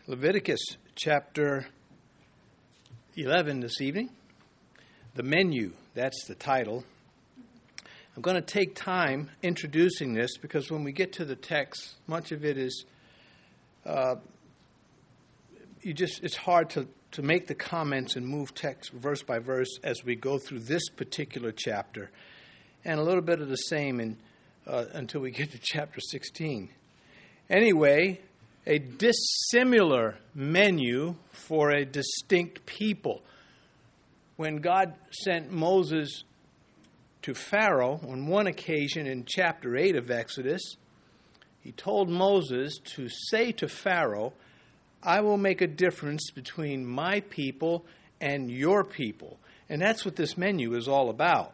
Leviticus chapter 11 this evening. The menu, that's the title. I'm going to take time introducing this because when we get to the text, much of it is, it's hard to make the comments and move text verse by verse as we go through this particular chapter. And a little bit of the same until we get to chapter 16. Anyway, a dissimilar menu for a distinct people. When God sent Moses to Pharaoh on one occasion in chapter 8 of Exodus, he told Moses to say to Pharaoh, I will make a difference between my people and your people. And that's what this menu is all about.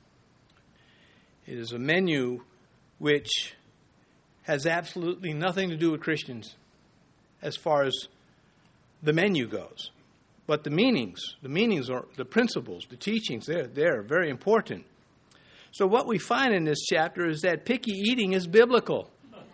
It is a menu which has absolutely nothing to do with Christians as far as the menu goes. But the meanings are the principles, the teachings, they're very important. So what we find in this chapter is that picky eating is biblical.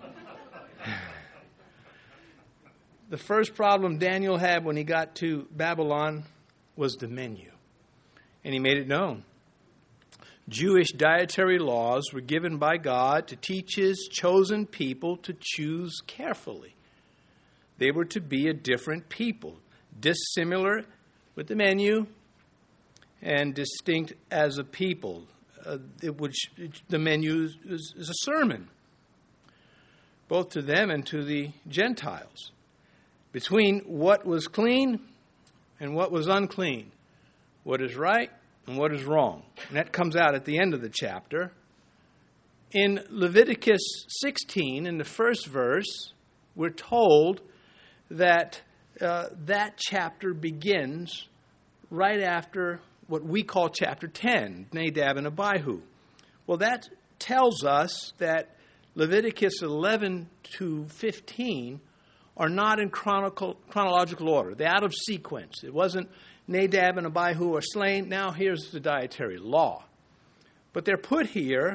The first problem Daniel had when he got to Babylon was the menu. And he made it known. Jewish dietary laws were given by God to teach his chosen people to choose carefully. They were to be a different people, dissimilar with the menu and distinct as a people, which the menu is a sermon, both to them and to the Gentiles, between what was clean and what was unclean, what is right and what is wrong. And that comes out at the end of the chapter. In Leviticus 16, in the first verse, we're told that that chapter begins right after what we call chapter 10, Nadab and Abihu. Well, that tells us that Leviticus 11 to 15 are not in chronological order. They're out of sequence. It wasn't Nadab and Abihu are slain. Now here's the dietary law. But they're put here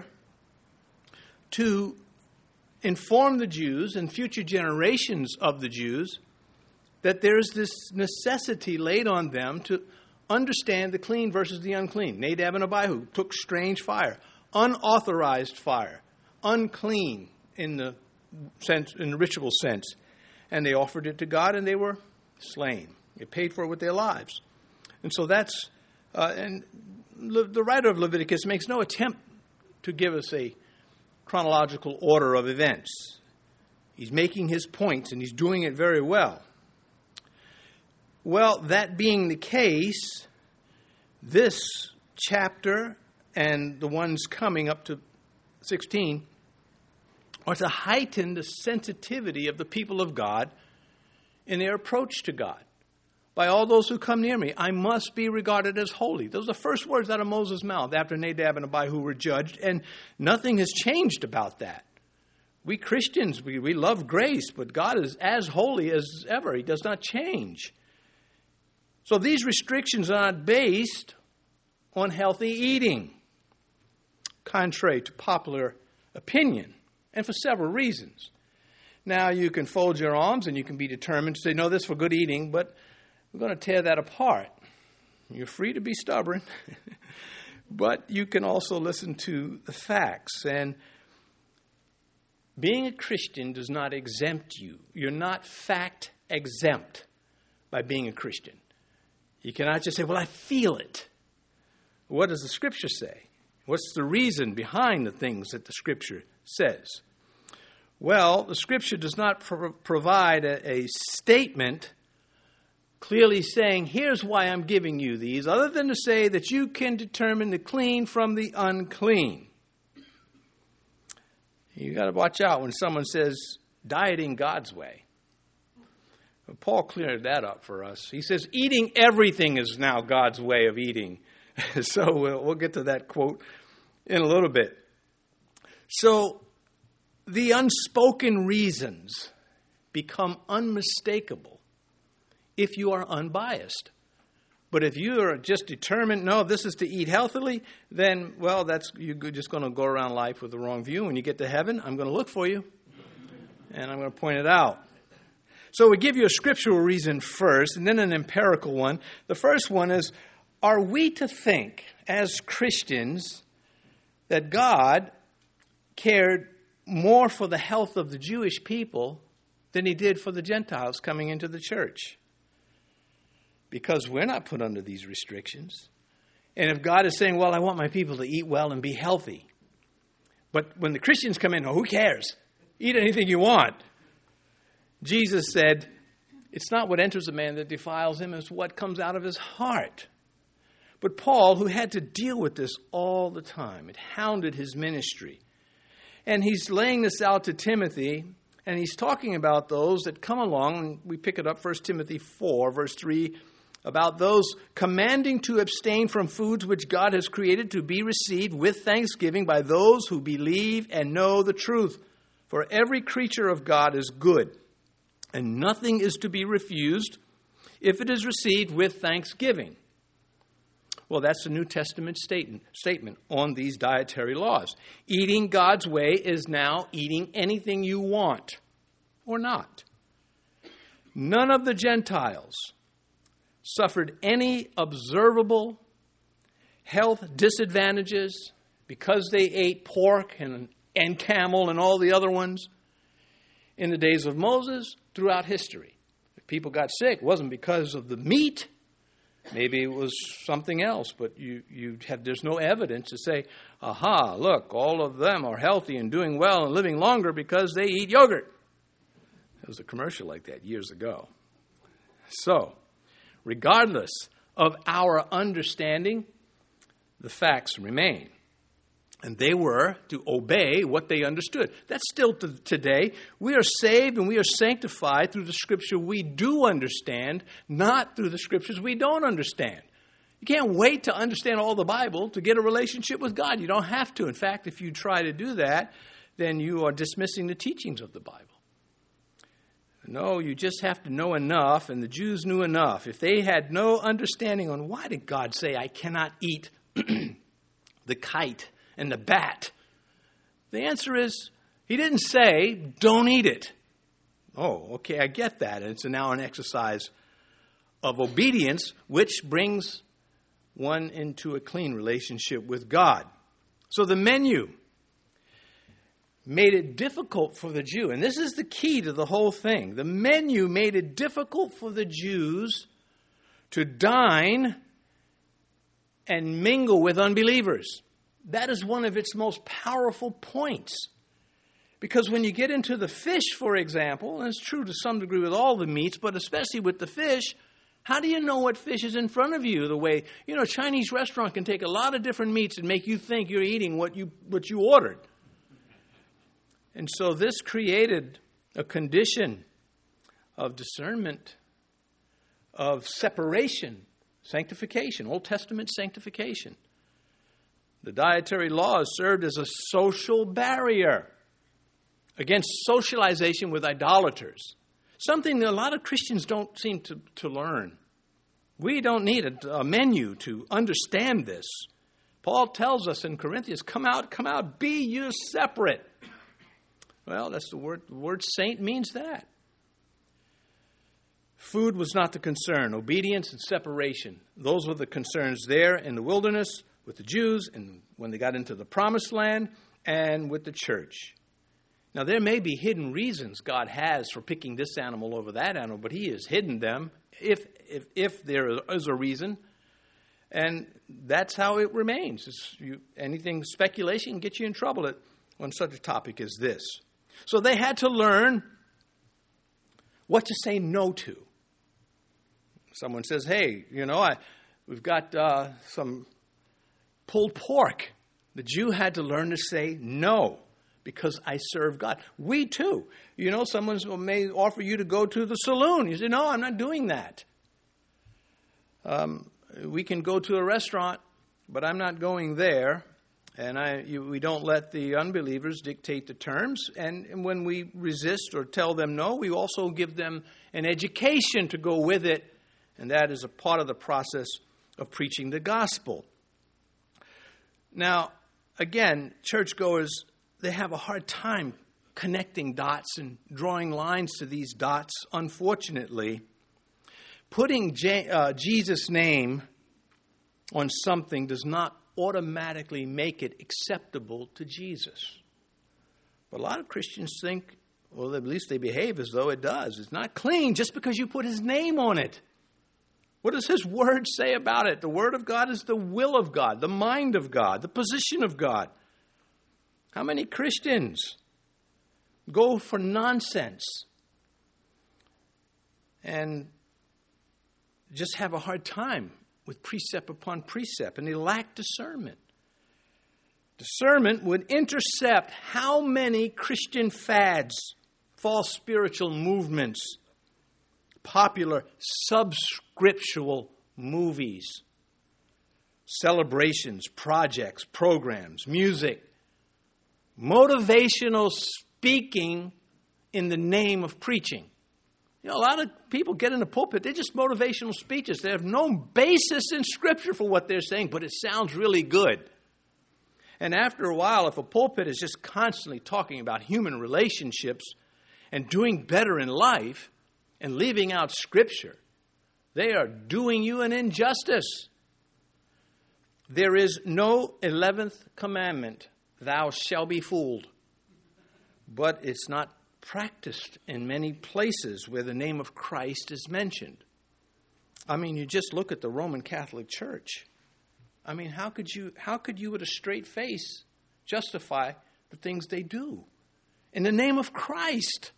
to inform the Jews and future generations of the Jews that there's this necessity laid on them to understand the clean versus the unclean. Nadab and Abihu took strange fire, unauthorized fire, unclean in the ritual sense, and they offered it to God and they were slain. They paid for it with their lives. And so that's, the writer of Leviticus makes no attempt to give us a chronological order of events. He's making his points and he's doing it very well. Well, that being the case, this chapter and the ones coming up to 16 are to heighten the sensitivity of the people of God in their approach to God. By all those who come near me, I must be regarded as holy. Those are the first words out of Moses' mouth after Nadab and Abihu were judged, and nothing has changed about that. We Christians, we love grace, but God is as holy as ever. He does not change. So these restrictions are not based on healthy eating, contrary to popular opinion, and for several reasons. Now, you can fold your arms and you can be determined to say, no, this is for good eating, but we're going to tear that apart. You're free to be stubborn, but you can also listen to the facts. And being a Christian does not exempt you. You're not fact exempt by being a Christian. You cannot just say, well, I feel it. What does the Scripture say? What's the reason behind the things that the Scripture says? Well, the Scripture does not provide a statement clearly saying, here's why I'm giving you these, other than to say that you can determine the clean from the unclean. You got to watch out when someone says, dieting God's way. But Paul cleared that up for us. He says, eating everything is now God's way of eating. So we'll get to that quote in a little bit. So the unspoken reasons become unmistakable if you are unbiased. But if you are just determined, no, this is to eat healthily, then, well, you're just going to go around life with the wrong view. When you get to heaven, I'm going to look for you, and I'm going to point it out. So we give you a scriptural reason first, and then an empirical one. The first one is, are we to think as Christians that God cared more for the health of the Jewish people than he did for the Gentiles coming into the church? Because we're not put under these restrictions. And if God is saying, well, I want my people to eat well and be healthy. But when the Christians come in, oh, who cares? Eat anything you want. Jesus said, it's not what enters a man that defiles him, it's what comes out of his heart. But Paul, who had to deal with this all the time, it hounded his ministry. And he's laying this out to Timothy, and he's talking about those that come along. And we pick it up, 1 Timothy 4, verse 3, about those commanding to abstain from foods which God has created to be received with thanksgiving by those who believe and know the truth. For every creature of God is good, and nothing is to be refused if it is received with thanksgiving. Well, that's the New Testament statement on these dietary laws. Eating God's way is now eating anything you want or not. None of the Gentiles suffered any observable health disadvantages because they ate pork and camel and all the other ones in the days of Moses throughout history. If people got sick, it wasn't because of the meat. Maybe it was something else, but there's no evidence to say, aha, look, all of them are healthy and doing well and living longer because they eat yogurt. There was a commercial like that years ago. So, regardless of our understanding, the facts remain. And they were to obey what they understood. That's still today. We are saved and we are sanctified through the scripture we do understand, not through the scriptures we don't understand. You can't wait to understand all the Bible to get a relationship with God. You don't have to. In fact, if you try to do that, then you are dismissing the teachings of the Bible. No, you just have to know enough, and the Jews knew enough. If they had no understanding on why did God say, I cannot eat the kite and the bat, the answer is, he didn't say, don't eat it. Oh, okay, I get that. And it's now an exercise of obedience, which brings one into a clean relationship with God. So the menu made it difficult for the Jew, and this is the key to the whole thing. The menu made it difficult for the Jews to dine and mingle with unbelievers. That is one of its most powerful points. Because when you get into the fish, for example, and it's true to some degree with all the meats, but especially with the fish, how do you know what fish is in front of you? The way, a Chinese restaurant can take a lot of different meats and make you think you're eating what you ordered. And so this created a condition of discernment, of separation, sanctification, Old Testament sanctification. The dietary laws served as a social barrier against socialization with idolaters. Something that a lot of Christians don't seem to learn. We don't need a menu to understand this. Paul tells us in Corinthians, come out, be you separate. Well, that's the word. The word saint means that. Food was not the concern. Obedience and separation. Those were the concerns there in the wilderness with the Jews and when they got into the promised land and with the church. Now, there may be hidden reasons God has for picking this animal over that animal, but he has hidden them if there is a reason. And that's how it remains. Anything speculation can get you in trouble on such a topic as this. So they had to learn what to say no to. Someone says, hey, we've got some pulled pork. The Jew had to learn to say no because I serve God. We too. Someone may offer you to go to the saloon. You say, no, I'm not doing that. We can go to a restaurant, but I'm not going there. And we don't let the unbelievers dictate the terms. And when we resist or tell them no, we also give them an education to go with it. And that is a part of the process of preaching the gospel. Now, again, churchgoers, they have a hard time connecting dots and drawing lines to these dots. Unfortunately, putting Jesus' name on something does not automatically make it acceptable to Jesus. But a lot of Christians think, well, at least they behave as though it does. It's not clean just because you put his name on it. What does his word say about it? The word of God is the will of God, the mind of God, the position of God. How many Christians go for nonsense and just have a hard time with precept upon precept, and they lack discernment? Discernment would intercept how many Christian fads, false spiritual movements, popular subscriptural movies, celebrations, projects, programs, music, motivational speaking in the name of preaching. You know, a lot of people get in the pulpit, they're just motivational speeches. They have no basis in Scripture for what they're saying, but it sounds really good. And after a while, if a pulpit is just constantly talking about human relationships and doing better in life and leaving out Scripture, they are doing you an injustice. There is no 11th commandment, thou shalt be fooled. But it's not practiced in many places where the name of Christ is mentioned. I mean, you just look at the Roman Catholic Church. I mean, how could you with a straight face justify the things they do in the name of Christ?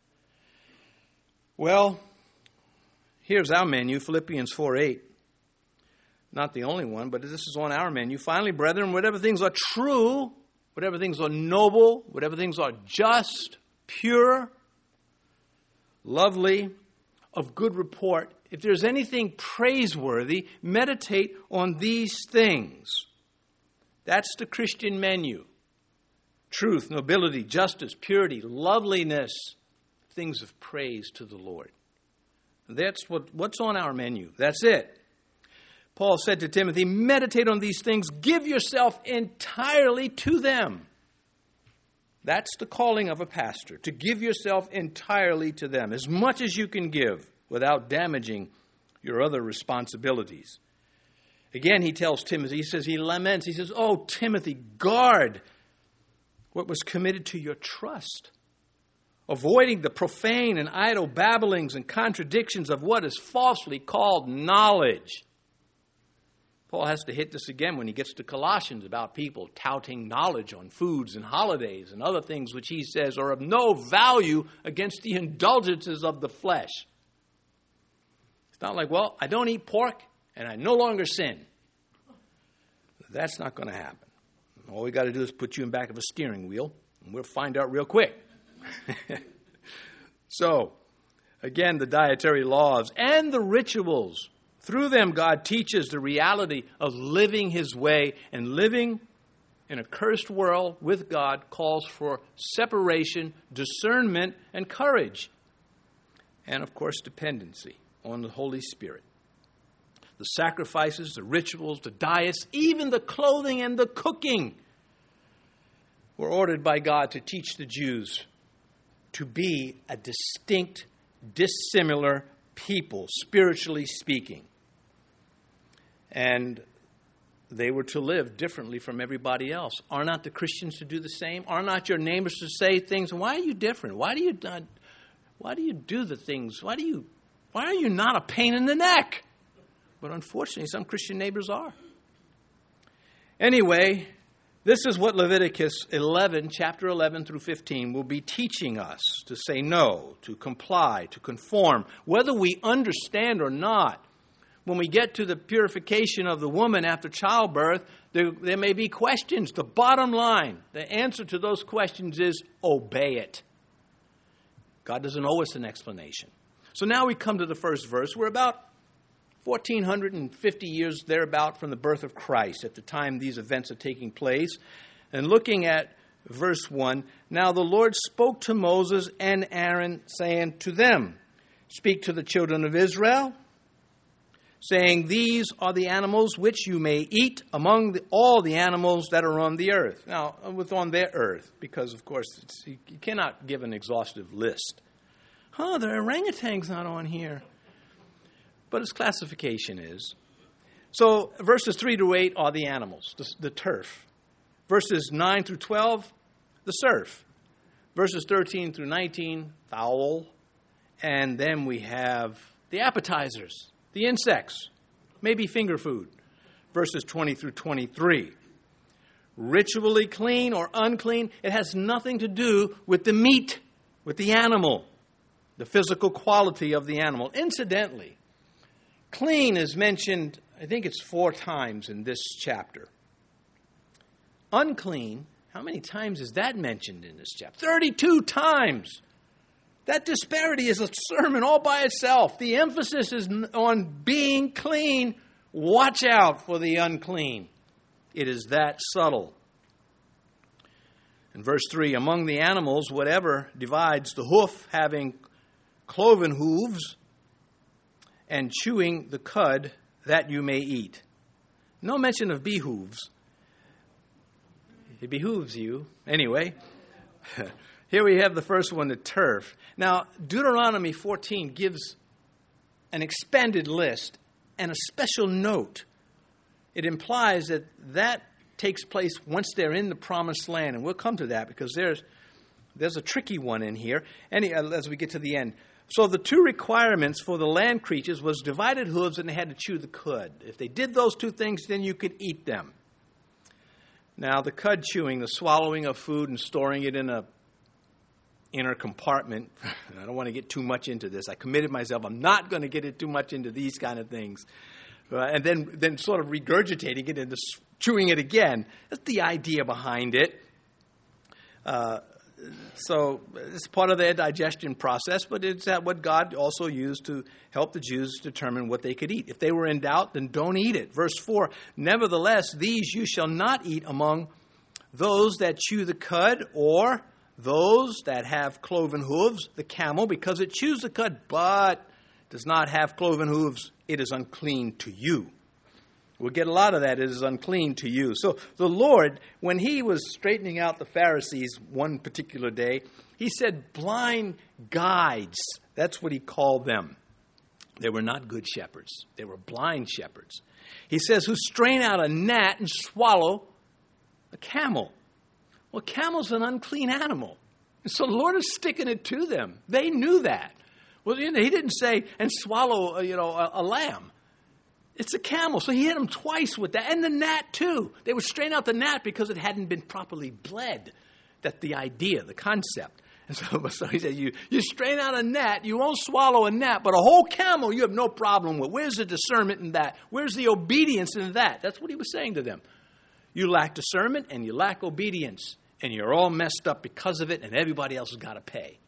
Well, here's our menu, Philippians 4:8. Not the only one, but this is on our menu. Finally, brethren, whatever things are true, whatever things are noble, whatever things are just, pure, lovely, of good report, if there's anything praiseworthy, meditate on these things. That's the Christian menu. Truth, nobility, justice, purity, loveliness, things of praise to the Lord. That's what's on our menu. That's it. Paul said to Timothy, meditate on these things, give yourself entirely to them. That's the calling of a pastor, to give yourself entirely to them, as much as you can give without damaging your other responsibilities. Again, he tells Timothy, he says, he laments, he says, oh, Timothy, guard what was committed to your trust, avoiding the profane and idle babblings and contradictions of what is falsely called knowledge. Paul has to hit this again when he gets to Colossians about people touting knowledge on foods and holidays and other things which he says are of no value against the indulgences of the flesh. It's not like, well, I don't eat pork and I no longer sin. That's not going to happen. All we got to do is put you in back of a steering wheel and we'll find out real quick. So, again, the dietary laws and the rituals. Through them, God teaches the reality of living his way, and living in a cursed world with God calls for separation, discernment, and courage. And, of course, dependency on the Holy Spirit. The sacrifices, the rituals, the diets, even the clothing and the cooking were ordered by God to teach the Jews to be a distinct, dissimilar people, spiritually speaking. And they were to live differently from everybody else. Are not the Christians to do the same? Are not your neighbors to say things? Why are you different? Why do you do the things? Why are you not a pain in the neck? But unfortunately, some Christian neighbors are. Anyway, this is what Leviticus 11, chapter 11 through 15, will be teaching us: to say no, to comply, to conform, whether we understand or not. When we get to the purification of the woman after childbirth, there may be questions. The bottom line, the answer to those questions is obey it. God doesn't owe us an explanation. So now we come to the first verse. We're about 1,450 years thereabout from the birth of Christ at the time these events are taking place. And looking at verse 1, now the Lord spoke to Moses and Aaron, saying to them, speak to the children of Israel, saying, "These are the animals which you may eat among all the animals that are on the earth." Now, with on their earth, because, of course, you cannot give an exhaustive list. The orangutan's not on here. But its classification is. So, verses 3 to 8 are the animals, the turf. Verses 9 through 12, the surf. Verses 13 through 19, fowl. And then we have the appetizers, the insects, maybe finger food. Verses 20 through 23. Ritually clean or unclean, it has nothing to do with the meat, with the animal, the physical quality of the animal. Incidentally, clean is mentioned, I think it's 4 times in this chapter. Unclean, how many times is that mentioned in this chapter? 32 times. That disparity is a sermon all by itself. The emphasis is on being clean. Watch out for the unclean. It is that subtle. In verse 3, among the animals, whatever divides the hoof, having cloven hooves, and chewing the cud, that you may eat. No mention of behooves. It behooves you. Anyway, here we have the first one, the turf. Now, Deuteronomy 14 gives an expanded list and a special note. It implies that that takes place once they're in the promised land, and we'll come to that because there's a tricky one in here as we get to the end. So the 2 requirements for the land creatures was divided hooves and they had to chew the cud. If they did those 2 things, then you could eat them. Now, the cud chewing, the swallowing of food and storing it in a inner compartment. I don't want to get too much into this. I committed myself. I'm not going to get it too much into these kind of things. And then sort of regurgitating it and chewing it again. That's the idea behind it. So it's part of their digestion process, but it's what God also used to help the Jews determine what they could eat. If they were in doubt, then don't eat it. Verse 4, nevertheless, these you shall not eat among those that chew the cud or those that have cloven hooves, the camel, because it chews the cud, but does not have cloven hooves, it is unclean to you. We'll get a lot of that. It is unclean to you. So the Lord, when he was straightening out the Pharisees one particular day, he said blind guides. That's what he called them. They were not good shepherds. They were blind shepherds. He says, who strain out a gnat and swallow a camel. Well, camel's an unclean animal. And so the Lord is sticking it to them. They knew that. Well, he didn't say, and swallow, a lamb. It's a camel. So he hit them twice with that. And the gnat, too. They would strain out the gnat because it hadn't been properly bled. That's the idea, the concept. And so he said, you strain out a gnat, you won't swallow a gnat, but a whole camel you have no problem with. Where's the discernment in that? Where's the obedience in that? That's what he was saying to them. You lack discernment and you lack obedience. And you're all messed up because of it, and everybody else has got to pay.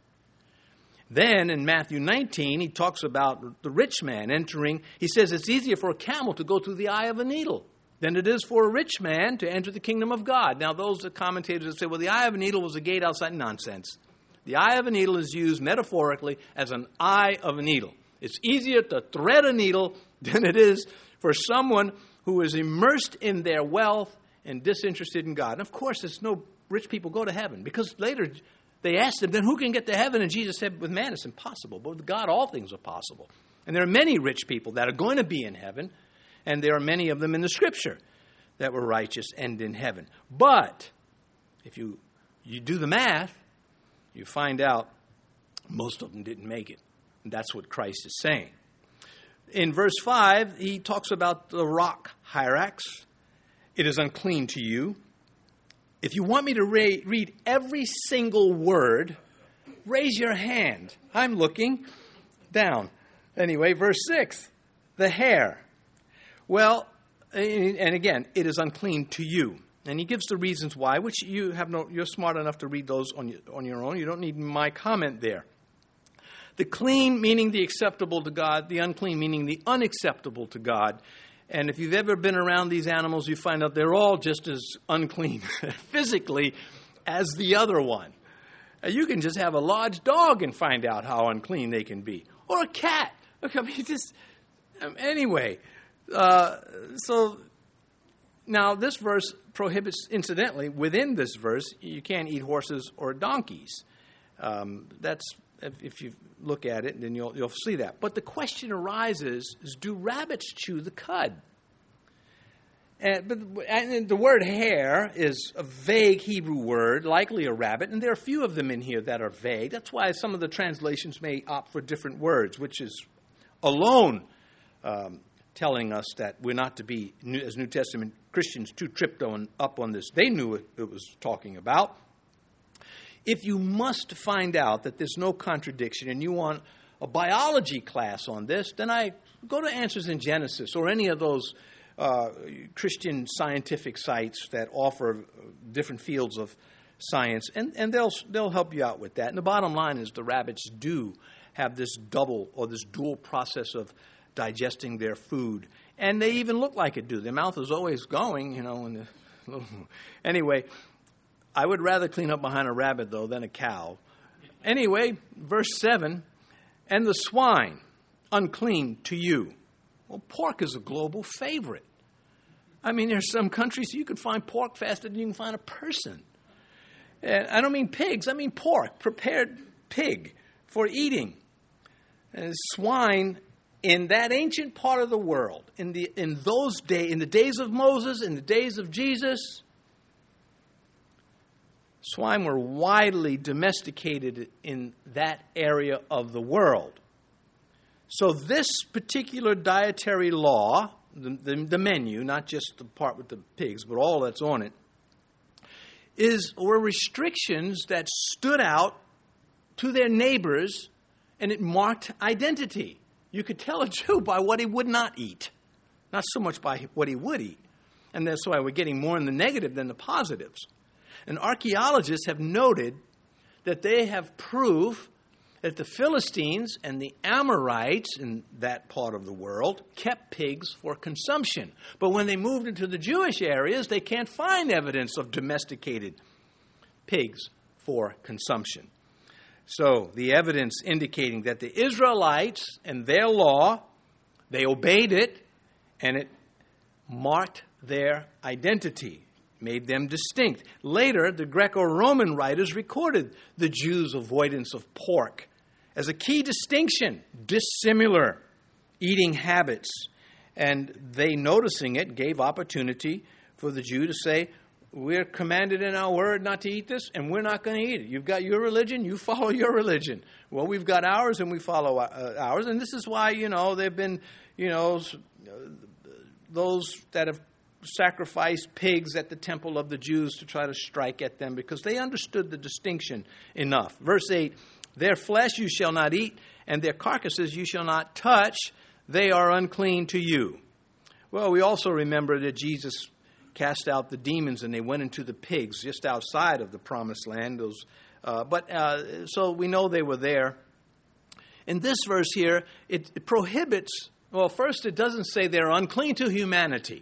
Then in Matthew 19, he talks about the rich man entering. He says it's easier for a camel to go through the eye of a needle than it is for a rich man to enter the kingdom of God. Now, those are commentators that say, well, the eye of a needle was a gate outside. Nonsense. The eye of a needle is used metaphorically as an eye of a needle. It's easier to thread a needle than it is for someone who is immersed in their wealth and disinterested in God. And of course, there's no rich people go to heaven because later they asked him, then who can get to heaven? And Jesus said, with man it's impossible, but with God all things are possible. And there are many rich people that are going to be in heaven, and there are many of them in the Scripture that were righteous and in heaven. But if you do the math, you find out most of them didn't make it. And that's what Christ is saying. In verse 5, he talks about the rock hyrax. It is unclean to you. If you want me to read every single word, raise your hand. I'm looking down. Anyway, verse 6, the hair. Well, and again, it is unclean to you. And he gives the reasons why, which you're smart enough to read those on your own. You don't need my comment there. The clean meaning the acceptable to God, the unclean meaning the unacceptable to God. And if you've ever been around these animals, you find out they're all just as unclean physically as the other one. You can just have a large dog and find out how unclean they can be. Or a cat. Look, I mean, Anyway, so now this verse prohibits, incidentally, within this verse, you can't eat horses or donkeys. That's, if you look at it, then you'll see that. But the question arises, is do rabbits chew the cud? And the word hare is a vague Hebrew word, likely a rabbit, and there are a few of them in here that are vague. That's why some of the translations may opt for different words, which is alone telling us that we're not to be, as New Testament Christians, too tripped up on this. They knew what it was talking about. If you must find out that there's no contradiction and you want a biology class on this, then I go to Answers in Genesis or any of those Christian scientific sites that offer different fields of science, and they'll help you out with that. And the bottom line is the rabbits do have this double or this dual process of digesting their food, and they even look like it do. Their mouth is always going, Anyway, I would rather clean up behind a rabbit, though, than a cow. Anyway, verse 7, and the swine, unclean to you. Well, pork is a global favorite. I mean, there's some countries you can find pork faster than you can find a person. And I don't mean pigs, I mean pork, prepared pig for eating. And swine in that ancient part of the world, in those days, in the days of Moses, in the days of Jesus, swine were widely domesticated in that area of the world. So this particular dietary law, the menu, not just the part with the pigs, but all that's on it, were restrictions that stood out to their neighbors, and it marked identity. You could tell a Jew by what he would not eat, not so much by what he would eat. And that's why we're getting more in the negative than the positives. And archaeologists have noted that they have proof that the Philistines and the Amorites in that part of the world kept pigs for consumption. But when they moved into the Jewish areas, they can't find evidence of domesticated pigs for consumption. So the evidence indicating that the Israelites and their law, they obeyed it, and it marked their identity, made them distinct. Later, the Greco-Roman writers recorded the Jews' avoidance of pork as a key distinction, dissimilar eating habits. And they, noticing it, gave opportunity for the Jew to say, we're commanded in our word not to eat this, and we're not going to eat it. You've got your religion, you follow your religion. Well, we've got ours, and we follow ours. And this is why, there have been, those that have sacrificed pigs at the temple of the Jews to try to strike at them, because they understood the distinction enough. Verse 8, their flesh you shall not eat, and their carcasses you shall not touch. They are unclean to you. Well, we also remember that Jesus cast out the demons, and they went into the pigs just outside of the promised land. So we know they were there. In this verse here, it prohibits, well, first it doesn't say they're unclean to humanity.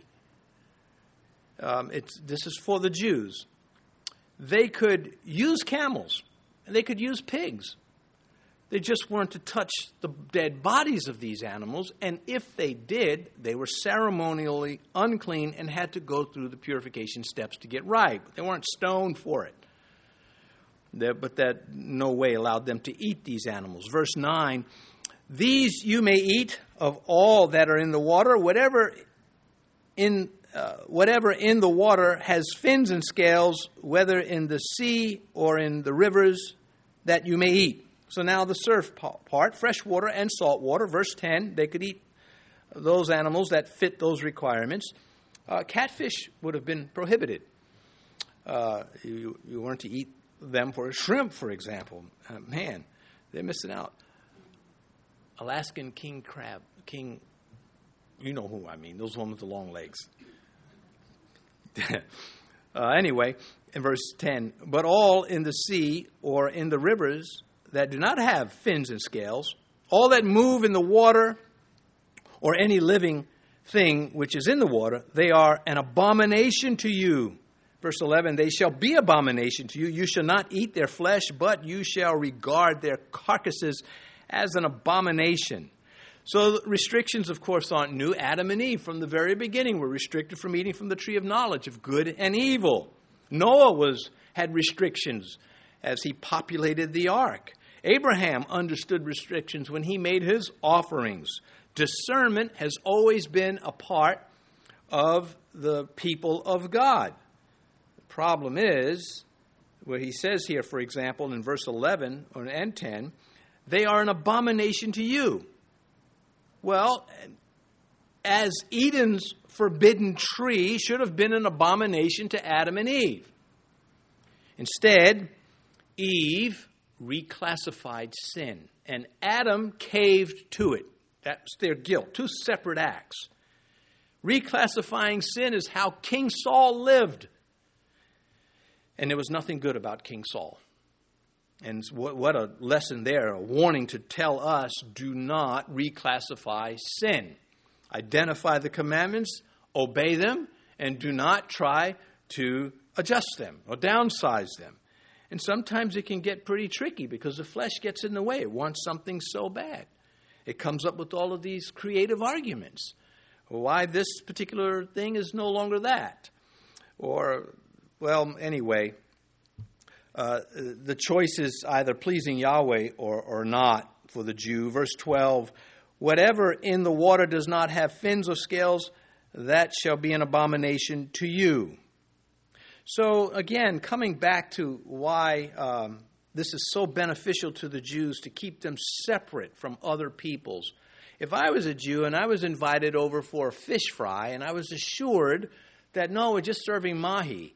This is for the Jews. They could use camels, and they could use pigs. They just weren't to touch the dead bodies of these animals, and if they did, they were ceremonially unclean and had to go through the purification steps to get right. They weren't stoned for it. But that no way allowed them to eat these animals. Verse 9, these you may eat of all that are in the water, whatever in the water has fins and scales, whether in the sea or in the rivers, that you may eat. So now the surf part, fresh water and salt water, verse 10, they could eat those animals that fit those requirements. Catfish would have been prohibited. You weren't to eat them for a shrimp, for example. Man, they're missing out. Alaskan king crab, you know who I mean, those ones with the long legs. Anyway, in verse 10, but all in the sea or in the rivers that do not have fins and scales, all that move in the water or any living thing which is in the water, they are an abomination to you. Verse 11, they shall be abomination to you. You shall not eat their flesh, but you shall regard their carcasses as an abomination. So restrictions, of course, aren't new. Adam and Eve, from the very beginning, were restricted from eating from the tree of knowledge of good and evil. Noah had restrictions as he populated the ark. Abraham understood restrictions when he made his offerings. Discernment has always been a part of the people of God. The problem is, where he says here, for example, in verse 11 and 10, they are an abomination to you. Well, as Eden's forbidden tree should have been an abomination to Adam and Eve. Instead, Eve reclassified sin, and Adam caved to it. That's their guilt. Two separate acts. Reclassifying sin is how King Saul lived. And there was nothing good about King Saul. And what a lesson there, a warning to tell us, do not reclassify sin. Identify the commandments, obey them, and do not try to adjust them or downsize them. And sometimes it can get pretty tricky because the flesh gets in the way. It wants something so bad. It comes up with all of these creative arguments. Why this particular thing is no longer that. Or, well, anyway, the choice is either pleasing Yahweh or not for the Jew. Verse 12, whatever in the water does not have fins or scales, that shall be an abomination to you. So again, coming back to why this is so beneficial to the Jews to keep them separate from other peoples. If I was a Jew and I was invited over for a fish fry and I was assured that, no, we're just serving mahi,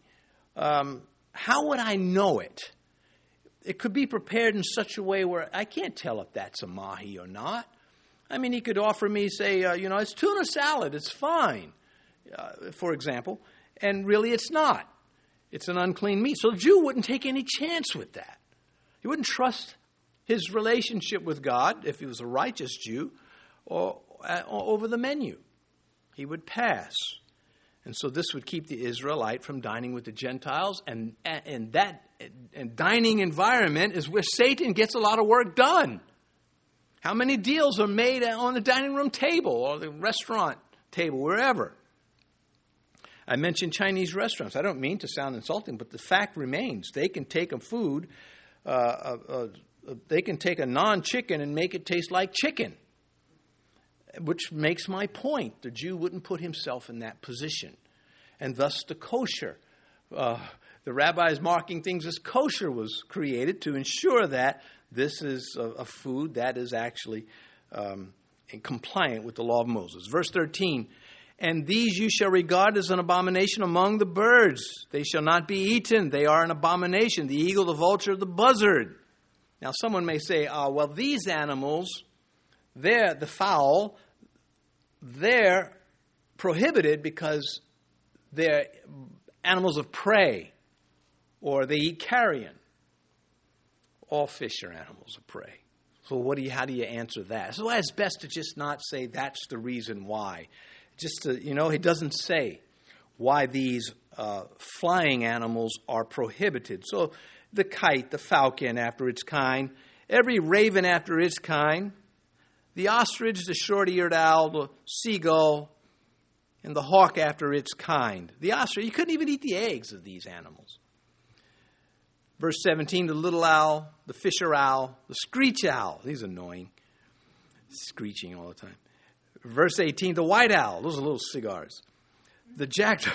how would I know it? It could be prepared in such a way where I can't tell if that's a mahi or not. I mean, he could offer me, say, it's tuna salad, it's fine, for example, and really it's not. It's an unclean meat. So the Jew wouldn't take any chance with that. He wouldn't trust his relationship with God, if he was a righteous Jew, or over the menu. He would pass. And so this would keep the Israelite from dining with the Gentiles. And that dining environment is where Satan gets a lot of work done. How many deals are made on the dining room table or the restaurant table, wherever? I mentioned Chinese restaurants. I don't mean to sound insulting, but the fact remains. They can take a food, they can take a non-chicken and make it taste like chicken, which makes my point. The Jew wouldn't put himself in that position. And thus the kosher. The rabbis marking things as kosher was created to ensure that this is a food that is actually compliant with the law of Moses. Verse 13, and these you shall regard as an abomination among the birds. They shall not be eaten. They are an abomination. The eagle, the vulture, the buzzard. Now someone may say, well, these animals, the fowl, they're prohibited because they're animals of prey, or they eat carrion. All fish are animals of prey. So how do you answer that? So it's best to just not say that's the reason why. He doesn't say why these flying animals are prohibited. So the kite, the falcon after its kind, every raven after its kind, the ostrich, the short-eared owl, the seagull, and the hawk after its kind. The ostrich, you couldn't even eat the eggs of these animals. Verse 17, the little owl, the fisher owl, the screech owl. These are annoying. Screeching all the time. Verse 18, the white owl. Those are little cigars. The jackdaw.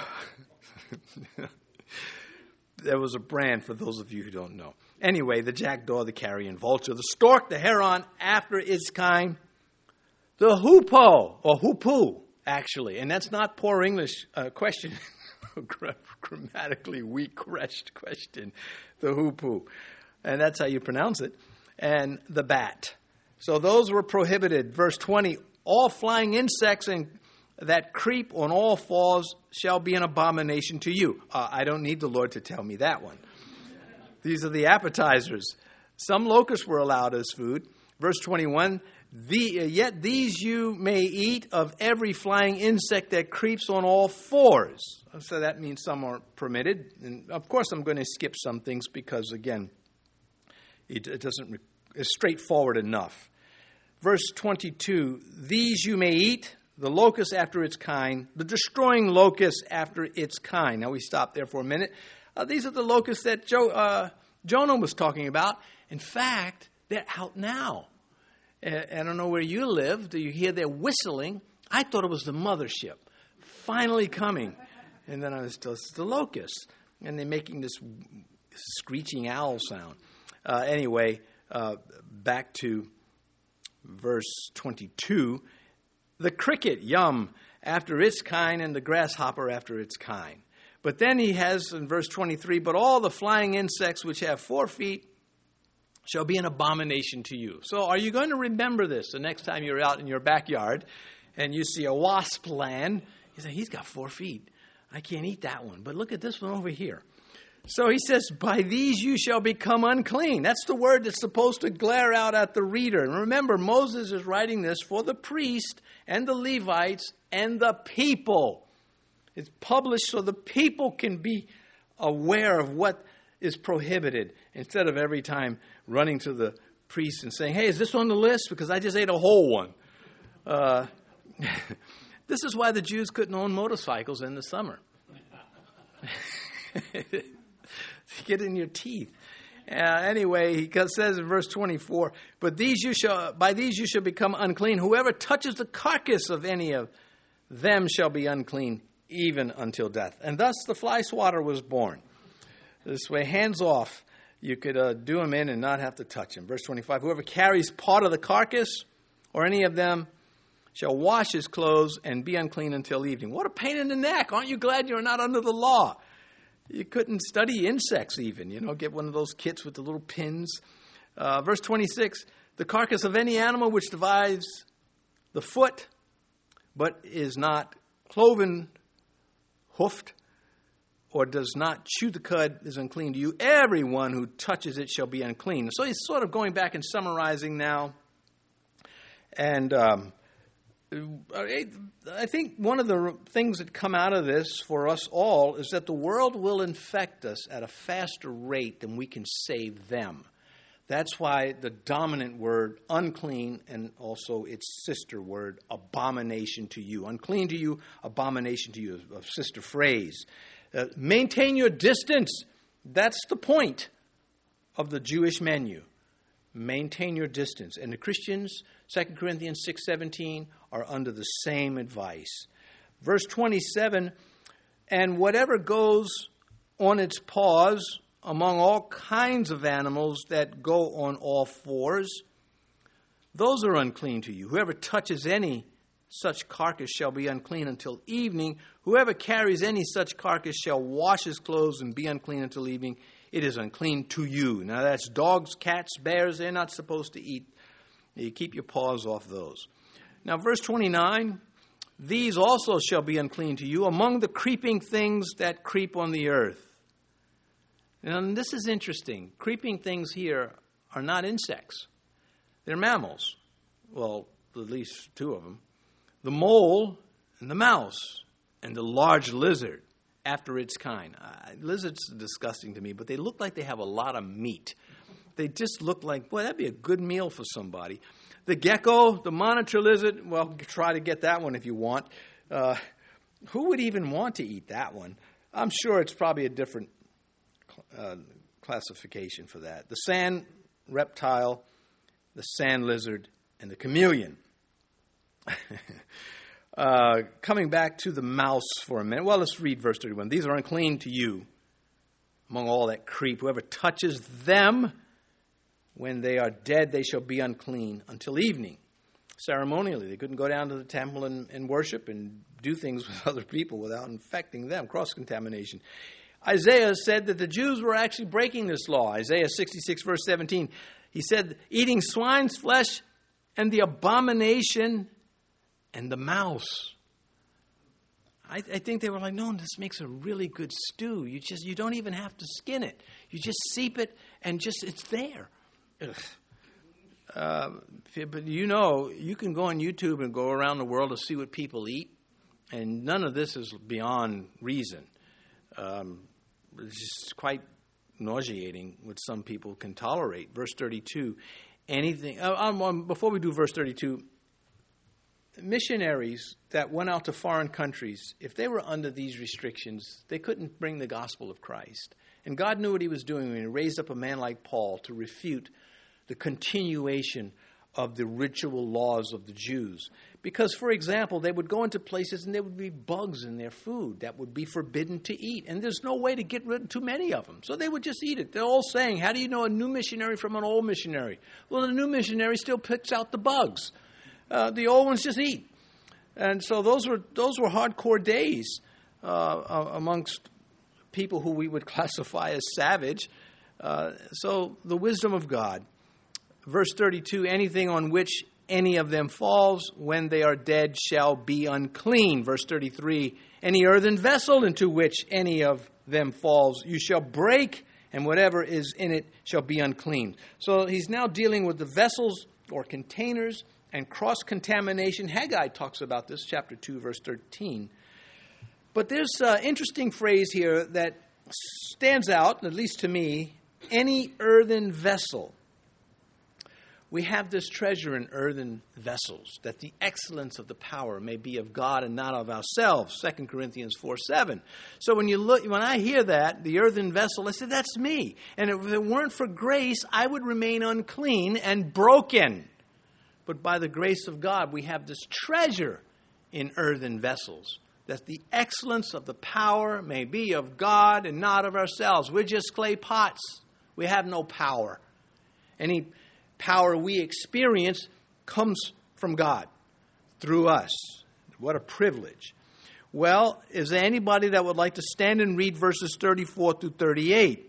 There was a brand for those of you who don't know. Anyway, the jackdaw, the carrion vulture, the stork, the heron after its kind. The hoopoe, or hoopoo, actually. And that's not poor English question. Grammatically weak question. The hoopoo. And that's how you pronounce it. And the bat. So those were prohibited. Verse 20, all flying insects and that creep on all fours shall be an abomination to you. I don't need the Lord to tell me that one. These are the appetizers. Some locusts were allowed as food. Verse 21, yet these you may eat of every flying insect that creeps on all fours. So that means some are permitted. And of course I'm going to skip some things because, again, it's straightforward enough. Verse 22, these you may eat, the locust after its kind, the destroying locust after its kind. Now we stop there for a minute. These are the locusts that Jonah was talking about. In fact, they're out now. I don't know where you live. Do you hear their whistling? I thought it was the mothership finally coming. And then I was told it's the locusts. And they're making this screeching owl sound. Anyway, back to verse 22. The cricket, yum, after its kind, and the grasshopper after its kind. But then he has in verse 23, but all the flying insects which have 4 feet shall be an abomination to you. So are you going to remember this the next time you're out in your backyard and you see a wasp land? You say, he's got 4 feet. I can't eat that one. But look at this one over here. So he says, by these you shall become unclean. That's the word that's supposed to glare out at the reader. And remember, Moses is writing this for the priest and the Levites and the people. It's published so the people can be aware of what is prohibited instead of every time running to the priest and saying, hey, is this on the list? Because I just ate a whole one. This is why the Jews couldn't own motorcycles in the summer. Get in your teeth. Anyway, he says in verse 24, but by these you shall become unclean. Whoever touches the carcass of any of them shall be unclean, even until death. And thus the fly swatter was born. This way, hands off, you could do him in and not have to touch him. Verse 25, whoever carries part of the carcass or any of them shall wash his clothes and be unclean until evening. What a pain in the neck. Aren't you glad you're not under the law? You couldn't study insects even, get one of those kits with the little pins. Verse 26, the carcass of any animal which divides the foot, but is not cloven, hoofed, or does not chew the cud is unclean to you. Everyone who touches it shall be unclean. So he's sort of going back and summarizing now. And I think one of the things that come out of this for us all is that the world will infect us at a faster rate than we can save them. That's why the dominant word, unclean, and also its sister word, abomination to you. Unclean to you, abomination to you, a sister phrase. Maintain your distance. That's the point of the Jewish menu. Maintain your distance. And the Christians, 2 Corinthians 6:17, are under the same advice. Verse 27, and whatever goes on its paws among all kinds of animals that go on all fours, those are unclean to you. Whoever touches any such carcass shall be unclean until evening. Whoever carries any such carcass shall wash his clothes and be unclean until evening. It is unclean to you. Now that's dogs, cats, bears. They're not supposed to eat. You keep your paws off those. Now verse 29, these also shall be unclean to you among the creeping things that creep on the earth. And this is interesting. Creeping things here are not insects. They're mammals. Well, at least 2 of them. The mole and the mouse and the large lizard after its kind. Lizards are disgusting to me, but they look like they have a lot of meat. They just look like, boy, that'd be a good meal for somebody. The gecko, the monitor lizard, well, try to get that one if you want. Who would even want to eat that one? I'm sure it's probably a different classification for that. The sand reptile, the sand lizard, and the chameleon. Coming back to the mouse for a minute. Well, let's read verse 31. These are unclean to you among all that creep. Whoever touches them, when they are dead, they shall be unclean until evening. Ceremonially, they couldn't go down to the temple and worship and do things with other people without infecting them. Cross-contamination. Isaiah said that the Jews were actually breaking this law. Isaiah 66, verse 17. He said, eating swine's flesh and the abomination and the mouse. I think they were like, no, this makes a really good stew. You don't even have to skin it. You just seep it and it's there. But you can go on YouTube and go around the world to see what people eat, and none of this is beyond reason. It's just quite nauseating what some people can tolerate. Verse 32, anything. Before we do verse 32, missionaries that went out to foreign countries, if they were under these restrictions, they couldn't bring the gospel of Christ. And God knew what he was doing when he raised up a man like Paul to refute the continuation of the ritual laws of the Jews. Because, for example, they would go into places and there would be bugs in their food that would be forbidden to eat. And there's no way to get rid of too many of them. So they would just eat it. They're all saying, how do you know a new missionary from an old missionary? Well, the new missionary still picks out the bugs. The old ones just eat. And so those were hardcore days amongst people who we would classify as savage. So the wisdom of God. Verse 32, anything on which any of them falls when they are dead shall be unclean. Verse 33, any earthen vessel into which any of them falls you shall break, and whatever is in it shall be unclean. So he's now dealing with the vessels or containers and cross-contamination. Haggai talks about this, chapter 2, verse 13. But there's an interesting phrase here that stands out, at least to me, any earthen vessel. We have this treasure in earthen vessels, that the excellence of the power may be of God and not of ourselves. 2 Corinthians 4:7. So when I hear that, the earthen vessel, I say, that's me. And if it weren't for grace, I would remain unclean and broken. But by the grace of God, we have this treasure in earthen vessels, that the excellence of the power may be of God and not of ourselves. We're just clay pots. We have no power. Any power we experience comes from God through us. What a privilege. Well, is there anybody that would like to stand and read verses 34 through 38?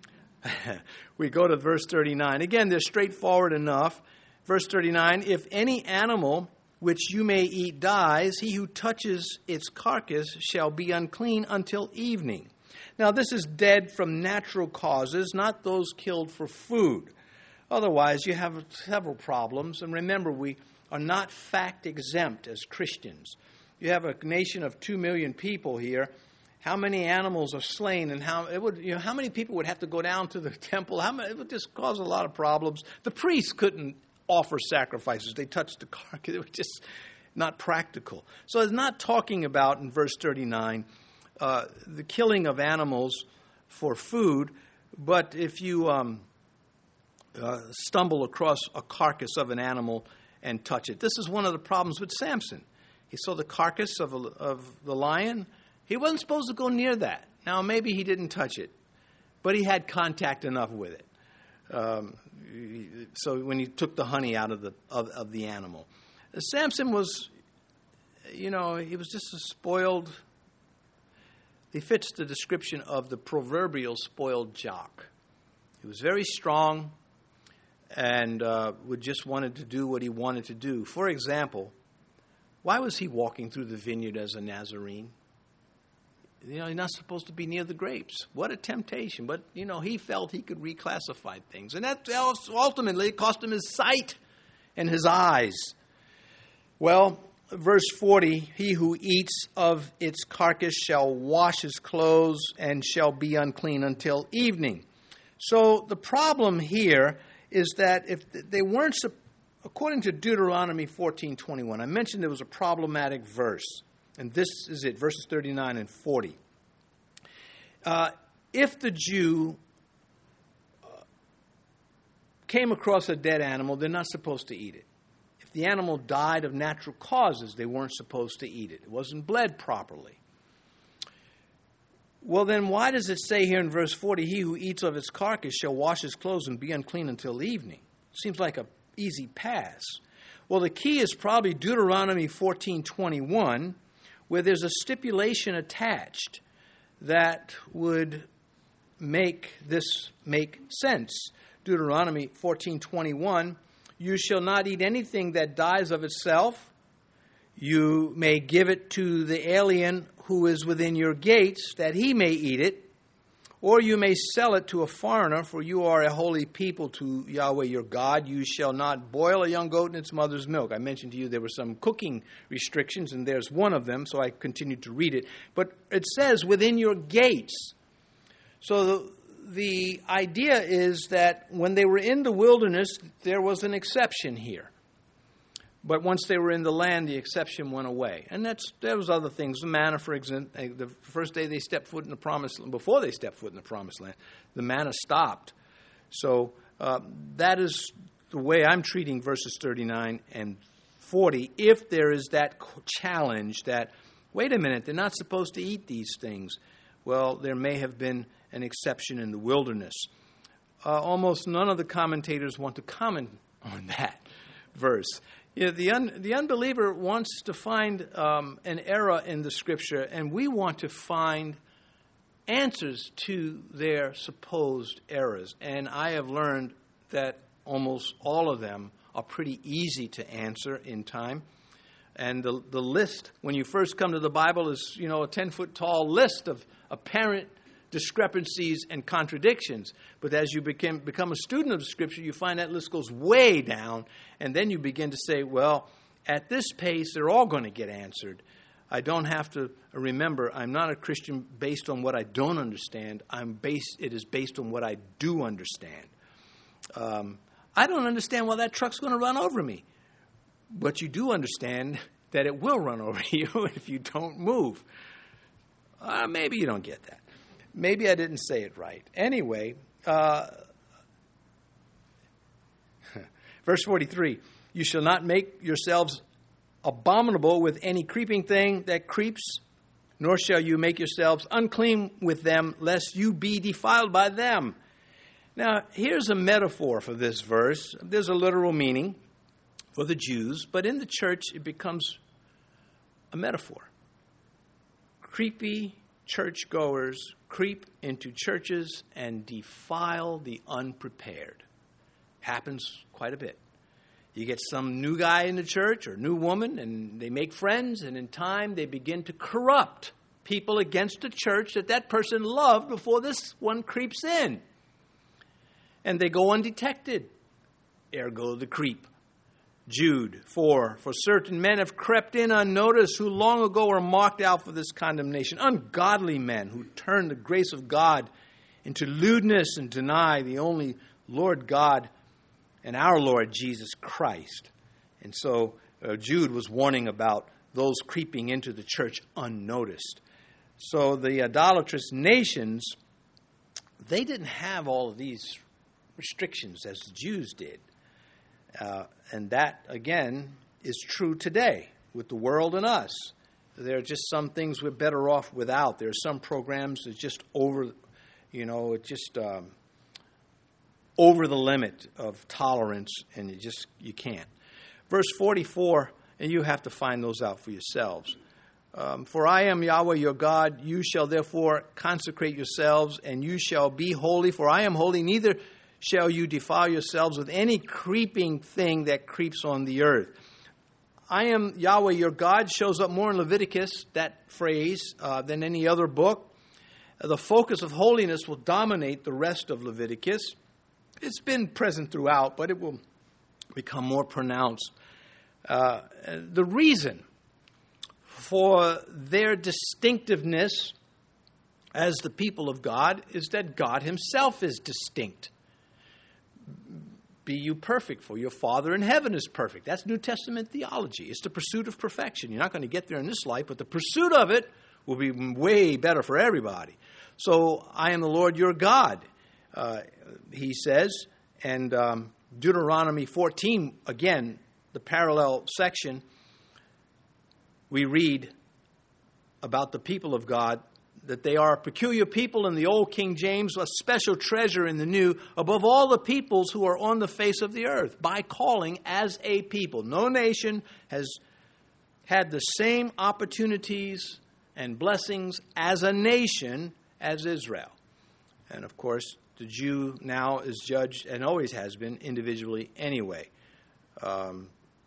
We go to verse 39. Again, they're straightforward enough. Verse 39, if any animal which you may eat dies, he who touches its carcass shall be unclean until evening. Now, this is dead from natural causes, not those killed for food. Otherwise, you have several problems. And remember, we are not fact exempt as Christians. You have a nation of 2 million people here. How many animals are slain, and how many people would have to go down to the temple? It would just cause a lot of problems. The priests couldn't offer sacrifices. They touched the carcass. It was just not practical. So it's not talking about, in verse 39, the killing of animals for food, but if you stumble across a carcass of an animal and touch it. This is one of the problems with Samson. He saw the carcass of the lion. He wasn't supposed to go near that. Now, maybe he didn't touch it, but he had contact enough with it. So when he took the honey out of the animal. Samson was, he was just a spoiled, he fits the description of the proverbial spoiled jock. He was very strong and would just wanted to do what he wanted to do. For example, why was he walking through the vineyard as a Nazarene? You're not supposed to be near the grapes. What a temptation. But, he felt he could reclassify things. And that ultimately cost him his sight and his eyes. Well, verse 40, he who eats of its carcass shall wash his clothes and shall be unclean until evening. So the problem here is that if they weren't, according to Deuteronomy 14:21, I mentioned there was a problematic verse. And this is it, verses 39 and 40. If the Jew came across a dead animal, they're not supposed to eat it. If the animal died of natural causes, they weren't supposed to eat it. It wasn't bled properly. Well, then why does it say here in verse 40, he who eats of its carcass shall wash his clothes and be unclean until evening? Seems like an easy pass. Well, the key is probably Deuteronomy 14:21, where there's a stipulation attached that would make this make sense. Deuteronomy 14:21, you shall not eat anything that dies of itself. You may give it to the alien who is within your gates, that he may eat it. Or you may sell it to a foreigner, for you are a holy people to Yahweh your God. You shall not boil a young goat in its mother's milk. I mentioned to you there were some cooking restrictions, and there's one of them, so I continued to read it. But it says within your gates. So the idea is that when they were in the wilderness, there was an exception here. But once they were in the land, the exception went away. And there was other things. The manna, for example, the first day they stepped foot in the promised land, before they stepped foot in the promised land, the manna stopped. So that is the way I'm treating verses 39 and 40. If there is that challenge that, wait a minute, they're not supposed to eat these things. Well, there may have been an exception in the wilderness. Almost none of the commentators want to comment on that verse. You know, the unbeliever wants to find an error in the Scripture, and we want to find answers to their supposed errors. And I have learned that almost all of them are pretty easy to answer in time. And the list, when you first come to the Bible, is, a 10-foot tall list of apparent discrepancies and contradictions. But as you become a student of the Scripture, you find that list goes way down, and then you begin to say, well, at this pace, they're all going to get answered. I don't have to remember, I'm not a Christian based on what I don't understand. It is based on what I do understand. I don't understand why that truck's going to run over me. But you do understand that it will run over you if you don't move. Maybe you don't get that. Maybe I didn't say it right. Anyway, verse 43, you shall not make yourselves abominable with any creeping thing that creeps, nor shall you make yourselves unclean with them, lest you be defiled by them. Now, here's a metaphor for this verse. There's a literal meaning for the Jews, but in the church it becomes a metaphor. Creepy churchgoers creep into churches and defile the unprepared. Happens quite a bit. You get some new guy in the church or new woman, and they make friends, and in time they begin to corrupt people against the church that person loved before this one creeps in. And they go undetected. Ergo the creep. Jude 4, for certain men have crept in unnoticed who long ago were marked out for this condemnation. Ungodly men who turn the grace of God into lewdness and deny the only Lord God and our Lord Jesus Christ. And so Jude was warning about those creeping into the church unnoticed. So the idolatrous nations, they didn't have all of these restrictions as the Jews did. And that, again, is true today with the world and us. There are just some things we're better off without. There are some programs that just over the limit of tolerance, and you can't. Verse 44, and you have to find those out for yourselves. For I am Yahweh your God, you shall therefore consecrate yourselves, and you shall be holy, for I am holy, neither shall you defile yourselves with any creeping thing that creeps on the earth. I am Yahweh your God shows up more in Leviticus, that phrase, than any other book. The focus of holiness will dominate the rest of Leviticus. It's been present throughout, but it will become more pronounced. The reason for their distinctiveness as the people of God is that God himself is distinct. Be you perfect, for your Father in heaven is perfect. That's New Testament theology. It's the pursuit of perfection. You're not going to get there in this life, but the pursuit of it will be way better for everybody. So, I am the Lord your God, he says. And Deuteronomy 14, again, the parallel section, we read about the people of God, that they are a peculiar people in the old King James, a special treasure in the new, above all the peoples who are on the face of the earth, by calling as a people. No nation has had the same opportunities and blessings as a nation as Israel. And of course, the Jew now is judged, and always has been, individually anyway. 1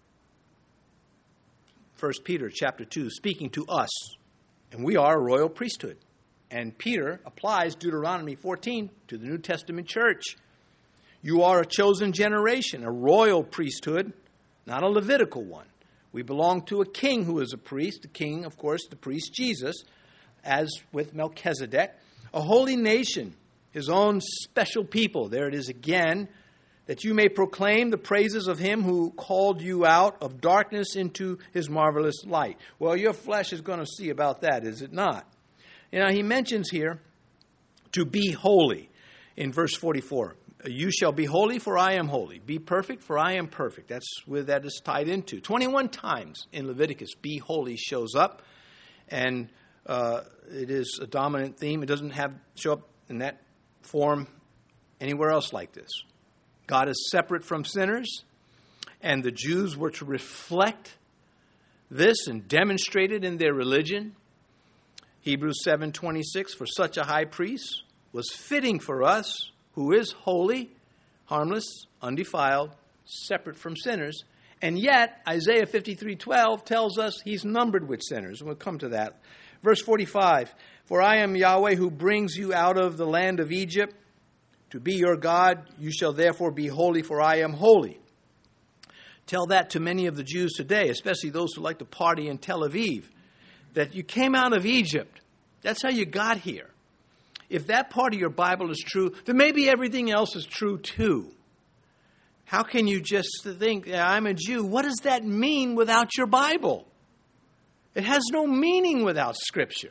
Peter chapter 2, speaking to us, and we are a royal priesthood. And Peter applies Deuteronomy 14 to the New Testament church. You are a chosen generation, a royal priesthood, not a Levitical one. We belong to a king who is a priest, the king, of course, the priest Jesus, as with Melchizedek, a holy nation his own special people. There it is again. That you may proclaim the praises of him who called you out of darkness into his marvelous light. Well, your flesh is going to see about that, is it not? He mentions here to be holy in verse 44. You shall be holy, for I am holy. Be perfect, for I am perfect. That's where that is tied into. 21 times in Leviticus, be holy shows up, and it is a dominant theme. It doesn't show up in that form anywhere else like this. God is separate from sinners, and the Jews were to reflect this and demonstrate it in their religion. Hebrews 7:26, for such a high priest was fitting for us, who is holy, harmless, undefiled, separate from sinners. And yet, Isaiah 53:12 tells us he's numbered with sinners. We'll come to that. Verse 45, for I am Yahweh who brings you out of the land of Egypt. To be your God, you shall therefore be holy, for I am holy. Tell that to many of the Jews today, especially those who like to party in Tel Aviv, that you came out of Egypt. That's how you got here. If that part of your Bible is true, then maybe everything else is true too. How can you just think, I'm a Jew? What does that mean without your Bible? It has no meaning without Scripture.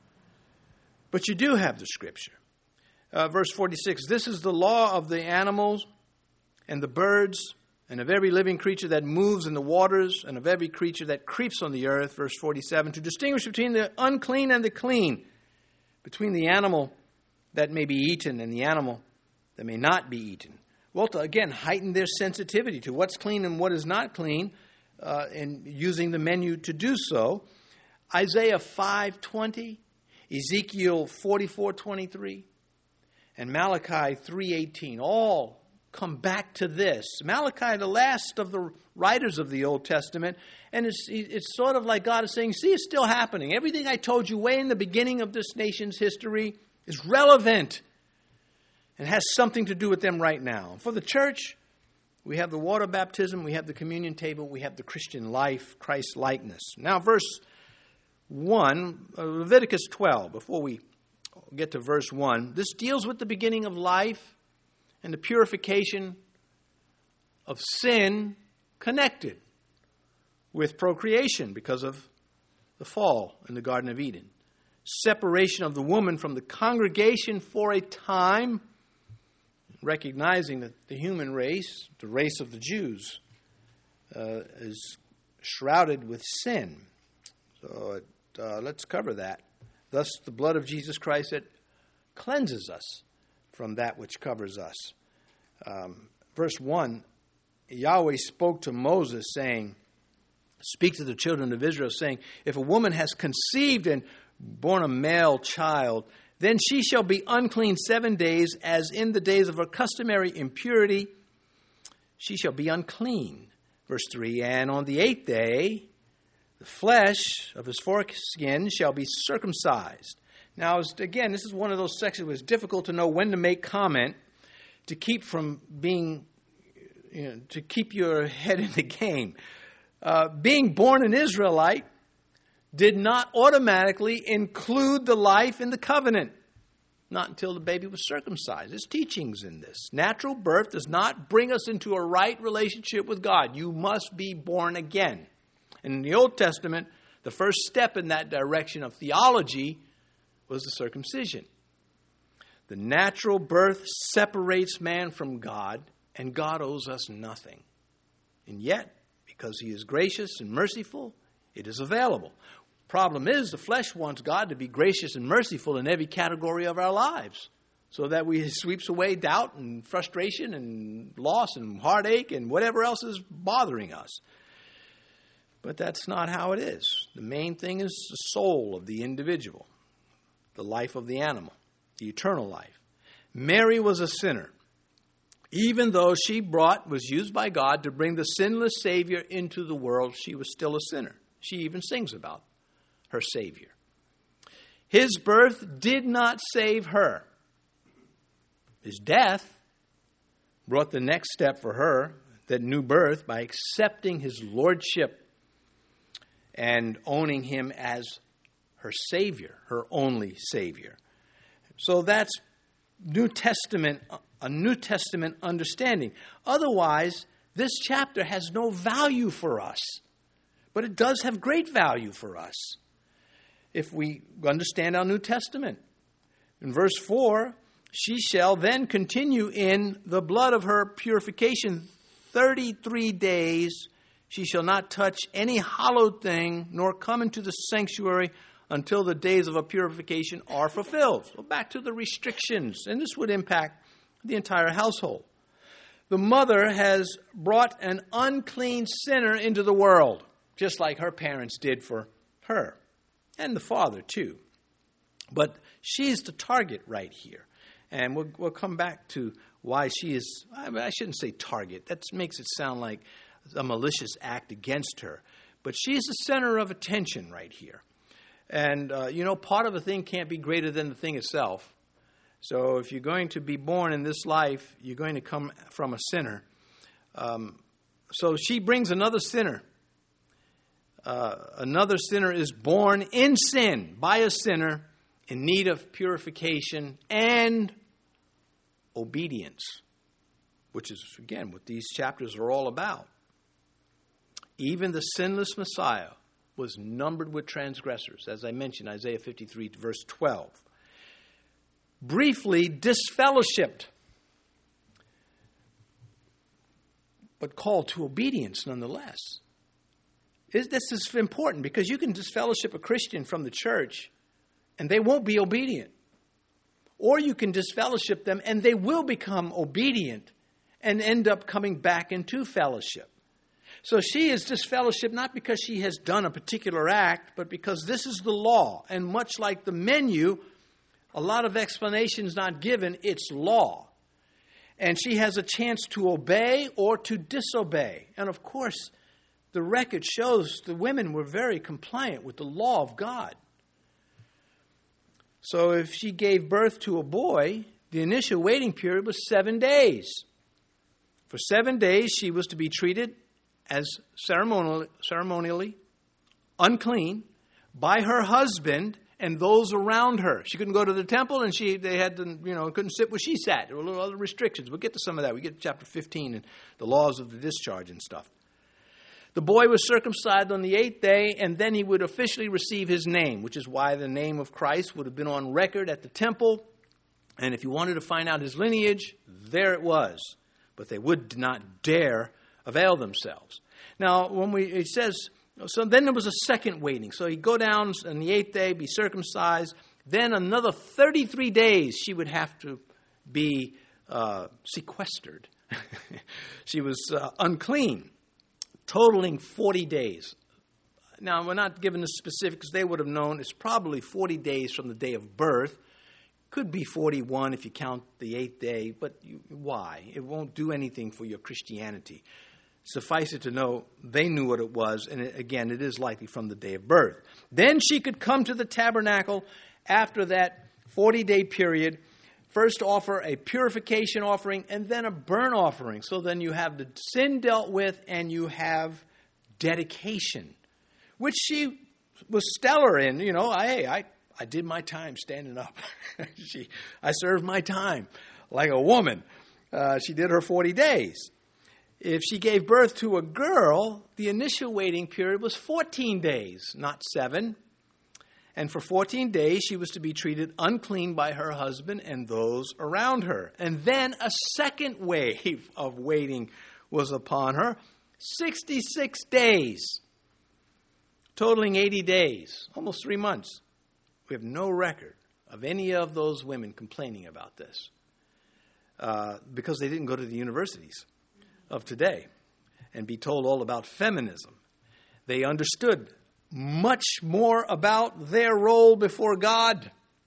But you do have the Scripture. Verse 46, this is the law of the animals and the birds and of every living creature that moves in the waters and of every creature that creeps on the earth. Verse 47, to distinguish between the unclean and the clean, between the animal that may be eaten and the animal that may not be eaten. Well, to again heighten their sensitivity to what's clean and what is not clean, and using the menu to do so. Isaiah 5:20, Ezekiel 44:23, and Malachi 3:18 all come back to this. Malachi, the last of the writers of the Old Testament, and it's sort of like God is saying, see, it's still happening. Everything I told you way in the beginning of this nation's history is relevant and has something to do with them right now. For the church, we have the water baptism, we have the communion table, we have the Christian life, Christ likeness. Now, verse 1, Leviticus 12, before we get to verse 1, this deals with the beginning of life and the purification of sin connected with procreation because of the fall in the Garden of Eden. Separation of the woman from the congregation for a time, recognizing that the human race, the race of the Jews, is shrouded with sin. So let's cover that. Thus, the blood of Jesus Christ that cleanses us from that which covers us. Verse 1, Yahweh spoke to Moses, saying, speak to the children of Israel, saying, if a woman has conceived and born a male child, then she shall be unclean 7 days, as in the days of her customary impurity, she shall be unclean. Verse 3, and on the 8th day, the flesh of his foreskin shall be circumcised. Now, again, this is one of those sections where it's difficult to know when to make comment to keep from being, to keep your head in the game. Being born an Israelite did not automatically include the life in the covenant. Not until the baby was circumcised. There's teachings in this. Natural birth does not bring us into a right relationship with God. You must be born again. And in the Old Testament, the first step in that direction of theology was the circumcision. The natural birth separates man from God, and God owes us nothing. And yet, because he is gracious and merciful, it is available. Problem is, the flesh wants God to be gracious and merciful in every category of our lives, so that he sweeps away doubt and frustration and loss and heartache and whatever else is bothering us. But that's not how it is. The main thing is the soul of the individual, the life of the animal, the eternal life. Mary was a sinner. Even though she was used by God to bring the sinless Savior into the world, she was still a sinner. She even sings about her Savior. His birth did not save her. His death brought the next step for her, that new birth, by accepting his lordship and owning him as her Savior, her only Savior. So that's New Testament, a New Testament understanding. Otherwise, this chapter has no value for us. But it does have great value for us if we understand our New Testament. In verse 4, she shall then continue in the blood of her purification 33 days. She shall not touch any hallowed thing, nor come into the sanctuary until the days of her purification are fulfilled. So back to the restrictions, and this would impact the entire household. The mother has brought an unclean sinner into the world, just like her parents did for her, and the father too. But she's the target right here. And we'll come back to why she is, I shouldn't say target. That makes it sound like a malicious act against her. But she's the center of attention right here. And, part of a thing can't be greater than the thing itself. So if you're going to be born in this life, you're going to come from a sinner. So she brings another sinner. Another sinner is born in sin by a sinner in need of purification and obedience, which is, again, what these chapters are all about. Even the sinless Messiah was numbered with transgressors, as I mentioned, Isaiah 53, verse 12. Briefly disfellowshipped, but called to obedience nonetheless. This is important because you can disfellowship a Christian from the church and they won't be obedient. Or you can disfellowship them and they will become obedient and end up coming back into fellowship. So she is disfellowshipped not because she has done a particular act, but because this is the law. And much like the menu, a lot of explanations not given, it's law. And she has a chance to obey or to disobey. And of course, the record shows the women were very compliant with the law of God. So if she gave birth to a boy, the initial waiting period was 7 days. For 7 days, she was to be treated as ceremonially unclean by her husband and those around her. She couldn't go to the temple, and they had to, couldn't sit where she sat. There were little other restrictions. We'll get to some of that. We get to chapter 15 and the laws of the discharge and stuff. The boy was circumcised on the 8th day, and then he would officially receive his name, which is why the name of Christ would have been on record at the temple. And if you wanted to find out his lineage, there it was. But they would not dare avail themselves. Now, it says, so then there was a second waiting. So he'd go down on the 8th day, be circumcised. Then another 33 days she would have to be sequestered. She was unclean. Totaling 40 days. Now, we're not given the specifics. They would have known it's probably 40 days from the day of birth. Could be 41 if you count the 8th day, but why? It won't do anything for your Christianity. Suffice it to know, they knew what it was, and again, it is likely from the day of birth. Then she could come to the tabernacle after that 40-day period, first offer a purification offering and then a burnt offering. So then you have the sin dealt with and you have dedication, which she was stellar in. I did my time standing up. I served my time like a woman. She did her 40 days. If she gave birth to a girl, the initial waiting period was 14 days, not 7. And for 14 days, she was to be treated unclean by her husband and those around her. And then a second wave of waiting was upon her, 66 days, totaling 80 days, almost 3 months. We have no record of any of those women complaining about this because they didn't go to the universities of today and be told all about feminism. They understood much more about their role before God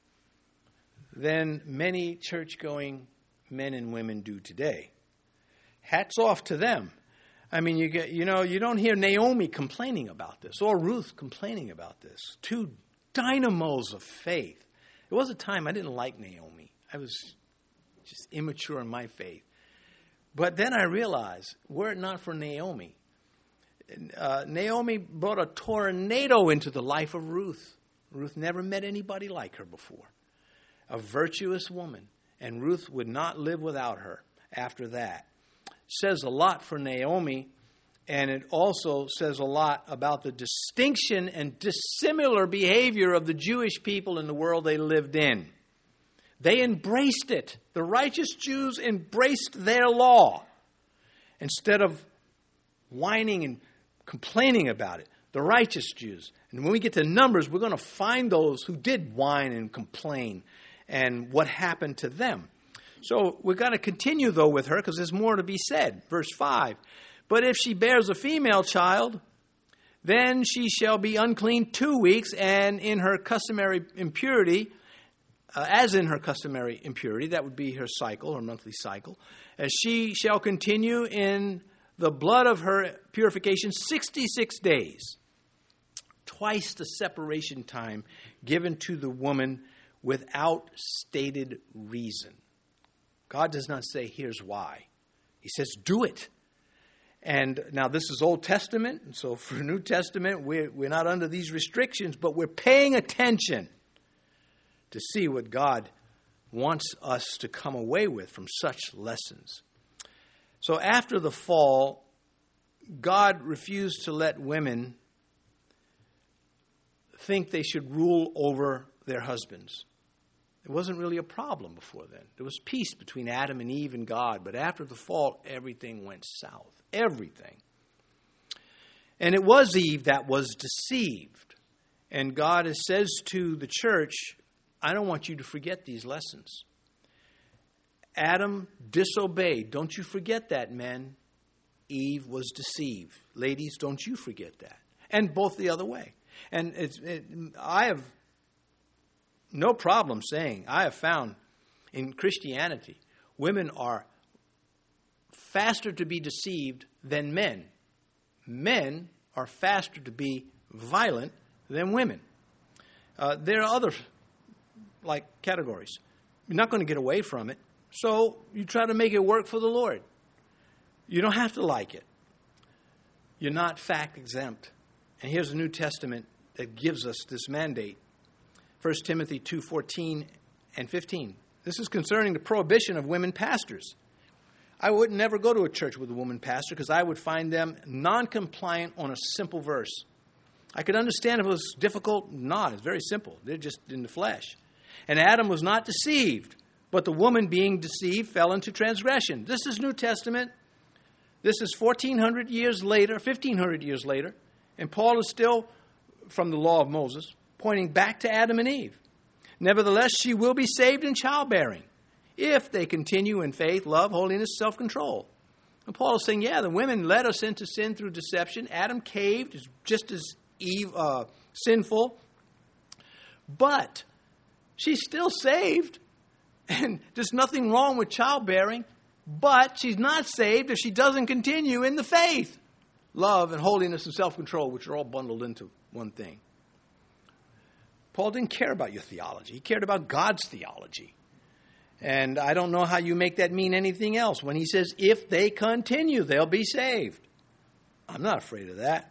than many church-going men and women do today. Hats off to them. I mean, you don't hear Naomi complaining about this or Ruth complaining about this. Two dynamos of faith. There was a time I didn't like Naomi. I was just immature in my faith. But then I realized, were it not for Naomi, Naomi brought a tornado into the life of Ruth. Ruth never met anybody like her before. A virtuous woman. And Ruth would not live without her after that. Says a lot for Naomi, and it also says a lot about the distinction and dissimilar behavior of the Jewish people in the world they lived in. They embraced it. The righteous Jews embraced their law instead of whining and complaining about it. The righteous Jews. And when we get to Numbers, we're going to find those who did whine and complain and what happened to them. So we've got to continue, though, with her because there's more to be said. Verse 5. But if she bears a female child, then she shall be unclean 2 weeks, and in her customary impurity, that would be her cycle, her monthly cycle, as she shall continue in the blood of her purification 66 days. Twice the separation time given to the woman without stated reason. God does not say, here's why. He says, do it. And now this is Old Testament, and so for New Testament, we're not under these restrictions, but we're paying attention to see what God wants us to come away with from such lessons. So after the fall, God refused to let women think they should rule over their husbands. It wasn't really a problem before then. There was peace between Adam and Eve and God, but after the fall, everything went south. Everything. And it was Eve that was deceived. And God says to the church, I don't want you to forget these lessons. Adam disobeyed. Don't you forget that, men. Eve was deceived. Ladies, don't you forget that. And both the other way. And I have no problem saying, I have found in Christianity, women are faster to be deceived than men. Men are faster to be violent than women. There are other categories. You're not going to get away from it. So you try to make it work for the Lord. You don't have to like it. You're not fact exempt. And here's the New Testament that gives us this mandate. 1 Timothy 2:14 and 15. This is concerning the prohibition of women pastors. I would never go to a church with a woman pastor because I would find them non-compliant on a simple verse. I could understand if it was difficult. Not. It's very simple. They're just in the flesh. And Adam was not deceived, but the woman being deceived fell into transgression. This is New Testament. This is 1500 years later, and Paul is still from the law of Moses, pointing back to Adam and Eve. Nevertheless, she will be saved in childbearing if they continue in faith, love, holiness, self-control. And Paul is saying, the women led us into sin through deception. Adam caved, just as Eve sinful. But she's still saved. And there's nothing wrong with childbearing. But she's not saved if she doesn't continue in the faith. Love and holiness and self-control, which are all bundled into one thing. Paul didn't care about your theology. He cared about God's theology. And I don't know how you make that mean anything else. When he says, if they continue, they'll be saved. I'm not afraid of that.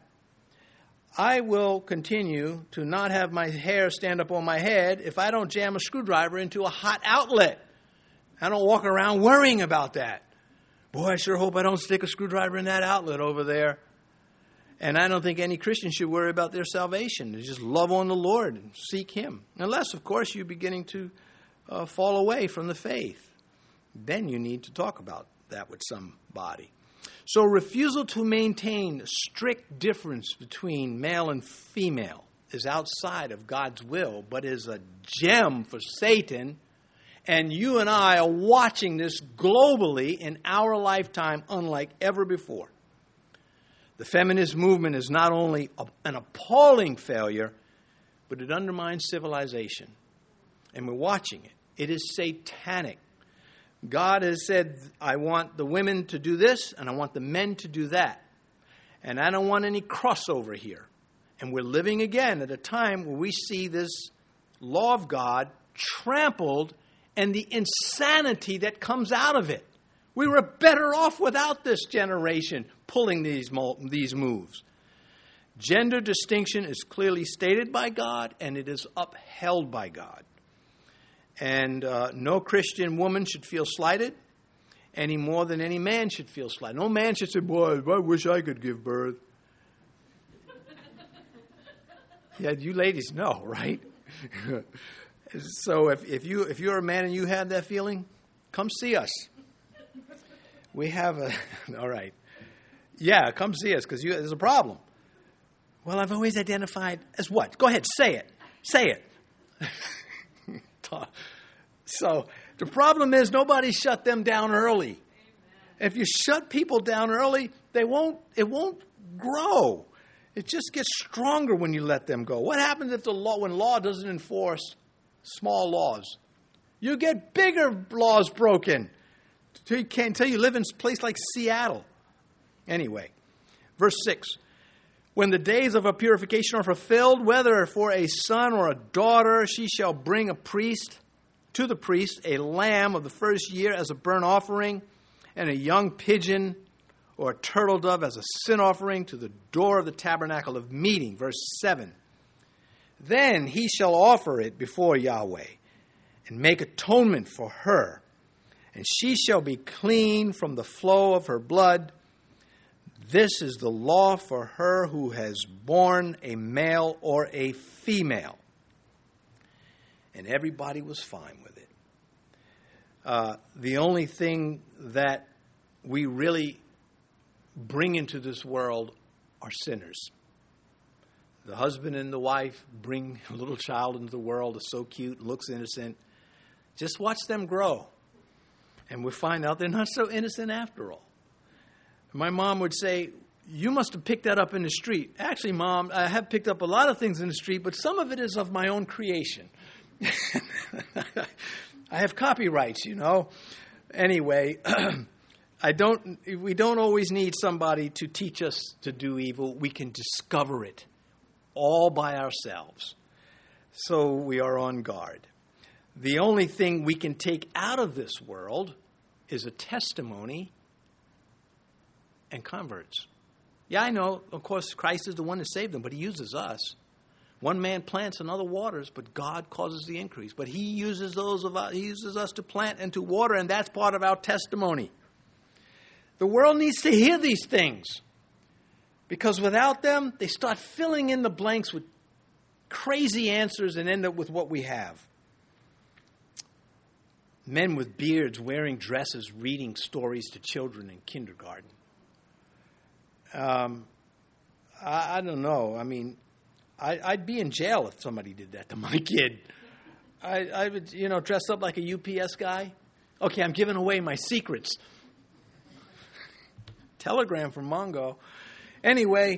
I will continue to not have my hair stand up on my head if I don't jam a screwdriver into a hot outlet. I don't walk around worrying about that. Boy, I sure hope I don't stick a screwdriver in that outlet over there. And I don't think any Christian should worry about their salvation. They just love on the Lord and seek Him. Unless, of course, you're beginning to fall away from the faith. Then you need to talk about that with somebody. So refusal to maintain a strict difference between male and female is outside of God's will, but is a gem for Satan. And you and I are watching this globally in our lifetime unlike ever before. The feminist movement is not only an appalling failure, but it undermines civilization. And we're watching it. It is satanic. God has said, I want the women to do this, and I want the men to do that. And I don't want any crossover here. And we're living again at a time where we see this law of God trampled and the insanity that comes out of it. We were better off without this generation pulling these moves. Gender distinction is clearly stated by God, and it is upheld by God. And no Christian woman should feel slighted any more than any man should feel slighted. No man should say, boy, I wish I could give birth. Yeah, you ladies know, right? So if you're a man and you have that feeling, come see us. We have all right. Yeah, come see us because there's a problem. Well, I've always identified as what? Go ahead, say it. Say it. So the problem is nobody shut them down early. Amen. If you shut people down early, it won't grow. It just gets stronger when you let them go. What happens if when law doesn't enforce small laws? You get bigger laws broken until you live in a place like Seattle. Anyway, verse 6. When the days of her purification are fulfilled, whether for a son or a daughter, she shall bring to the priest a lamb of the first year as a burnt offering, and a young pigeon or a turtle dove as a sin offering to the door of the tabernacle of meeting. Verse 7. Then he shall offer it before Yahweh and make atonement for her, and she shall be clean from the flow of her blood. This is the law for her who has borne a male or a female. And everybody was fine with it. The only thing that we really bring into this world are sinners. The husband and the wife bring a little child into the world. It's so cute, looks innocent. Just watch them grow. And we find out they're not so innocent after all. My mom would say, you must have picked that up in the street. Actually, Mom, I have picked up a lot of things in the street, but some of it is of my own creation. I have copyrights, you know. Anyway, we don't always need somebody to teach us to do evil. We can discover it all by ourselves. So we are on guard. The only thing we can take out of this world is a testimony and converts. Yeah, I know, of course, Christ is the one that saved them, but he uses us. One man plants, another waters, but God causes the increase. But he uses us to plant and to water, and that's part of our testimony. The world needs to hear these things, because without them, they start filling in the blanks with crazy answers and end up with what we have. Men with beards wearing dresses, reading stories to children in kindergarten. I don't know. I mean, I'd be in jail if somebody did that to my kid. I would, dress up like a UPS guy. Okay, I'm giving away my secrets. Telegram from Mongo. Anyway,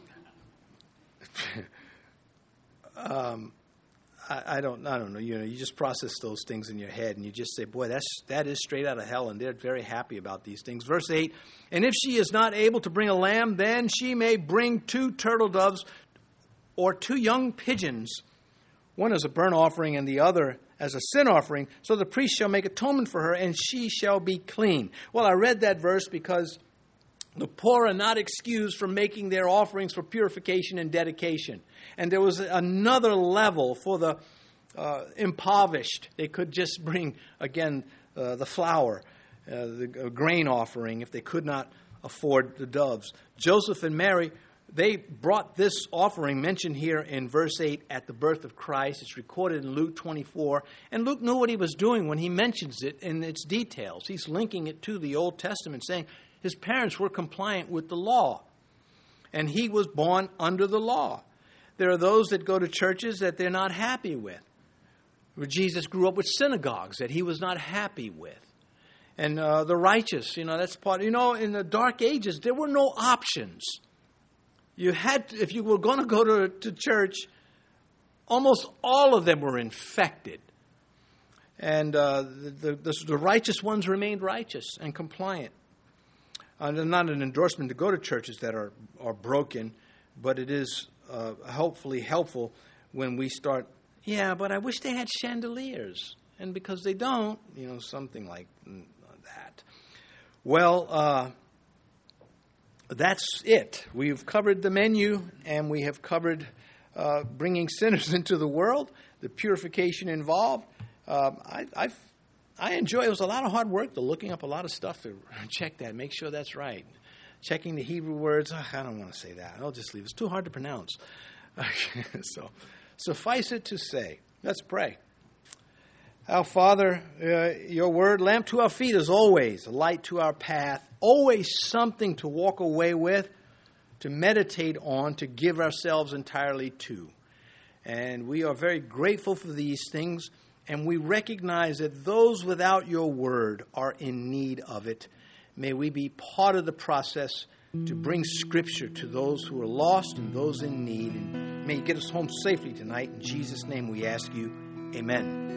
I don't know. You just process those things in your head, and you just say, boy, that is straight out of hell, and they're very happy about these things. Verse 8, and if she is not able to bring a lamb, then she may bring 2 turtle doves or 2 young pigeons, one as a burnt offering and the other as a sin offering. So the priest shall make atonement for her, and she shall be clean. Well, I read that verse because the poor are not excused from making their offerings for purification and dedication. And there was another level for the impoverished. They could just bring, again, the flour, the grain offering, if they could not afford the doves. Joseph and Mary, they brought this offering mentioned here in verse 8 at the birth of Christ. It's recorded in Luke 24. And Luke knew what he was doing when he mentions it in its details. He's linking it to the Old Testament, saying his parents were compliant with the law. And he was born under the law. There are those that go to churches that they're not happy with. Where Jesus grew up with synagogues that he was not happy with. And the righteous, that's part. In the Dark Ages, there were no options. You had to, if you were going to go to church, almost all of them were infected. And the righteous ones remained righteous and compliant. Not an endorsement to go to churches that are broken, but it is hopefully helpful when we start, but I wish they had chandeliers. And because they don't, something like that. Well, that's it. We've covered the menu, and we have covered bringing sinners into the world, the purification involved. I enjoy it. It was a lot of hard work, though, looking up a lot of stuff to check that, make sure that's right. Checking the Hebrew words. I don't want to say that. I'll just leave it. It's too hard to pronounce. So suffice it to say, let's pray. Our Father, your word, lamp to our feet is always a light to our path, always something to walk away with, to meditate on, to give ourselves entirely to. And we are very grateful for these things, and we recognize that those without your word are in need of it. May we be part of the process to bring Scripture to those who are lost and those in need. And may you get us home safely tonight. In Jesus' name we ask you, amen.